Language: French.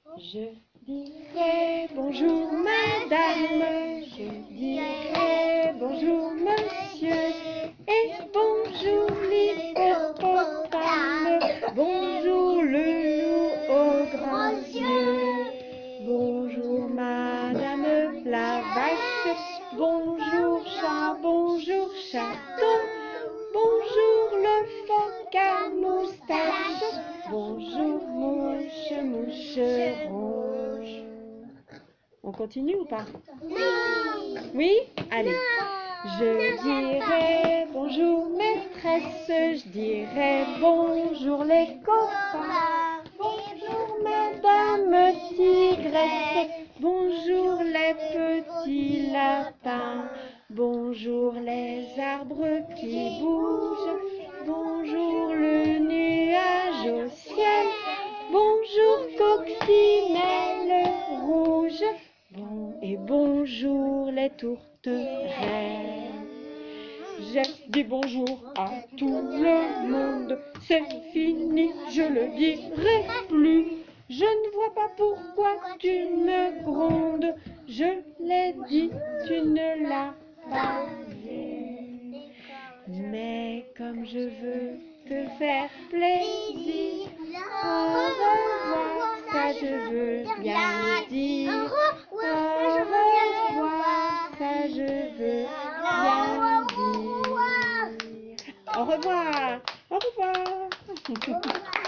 Je dirai bonjour madame, je dirai bonjour monsieur, et bonjour l'hippopotame, bonjour le loup aux grands yeux. Bonjour madame la vache, bonjour chat, bonjour chaton, bonjour le phoque à moustache, bonjour mouche, moucheron. On continue ou pas? Oui? Allez. Je dirai bonjour maîtresse, je dirai bonjour les copains, bonjour madame tigresse, bonjour les petits lapins, bonjour les arbres qui bougent, bonjour le nuage au ciel, bonjour coccinelle rouge, et bonjour les tourterelles. J'ai dit bonjour à tout le monde, c'est fini, je le dirai plus. Je ne vois pas pourquoi tu me grondes, je l'ai dit, tu ne l'as pas vu. Mais comme je veux te faire plaisir, au revoir, ça je veux bien dire. Au revoir, ça je veux bien dire. Au revoir, au revoir.